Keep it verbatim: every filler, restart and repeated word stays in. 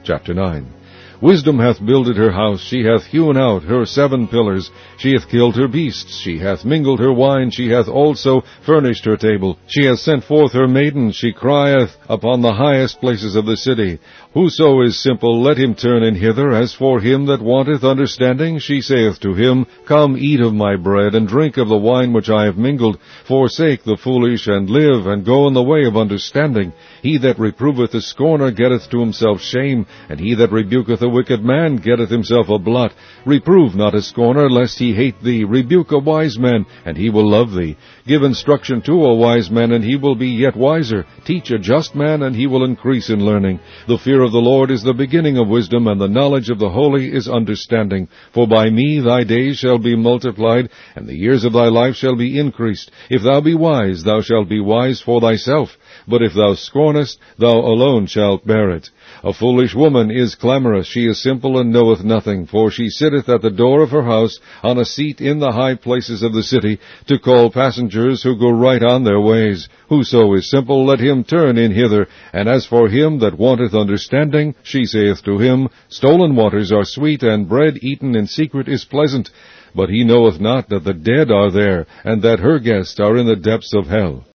Chapter nine. Wisdom hath builded her house, she hath hewn out her seven pillars, she hath killed her beasts, she hath mingled her wine, she hath also furnished her table. She hath sent forth her maidens, she crieth upon the highest places of the city. Whoso is simple, let him turn in hither. As for him that wanteth understanding, she saith to him, Come, eat of my bread, and drink of the wine which I have mingled. Forsake the foolish, and live, and go in the way of understanding. He that reproveth the scorner getteth to himself shame, and he that rebuketh a wicked man getteth himself a blot. Reprove not a scorner, lest he hate thee. Rebuke a wise man, and he will love thee. Give instruction to a wise man, and he will be yet wiser. Teach a just man, and he will increase in learning. The fear of the Lord is the beginning of wisdom, and the knowledge of the holy is understanding. For by me thy days shall be multiplied, and the years of thy life shall be increased. If thou be wise, thou shalt be wise for thyself. But if thou scornest, thou alone shalt bear it. A foolish woman is clamorous, she is simple and knoweth nothing, for she sitteth at the door of her house, on a seat in the high places of the city, to call passengers who go right on their ways. Whoso is simple, let him turn in hither. And as for him that wanteth understanding, she saith to him, Stolen waters are sweet, and bread eaten in secret is pleasant. But he knoweth not that the dead are there, and that her guests are in the depths of hell.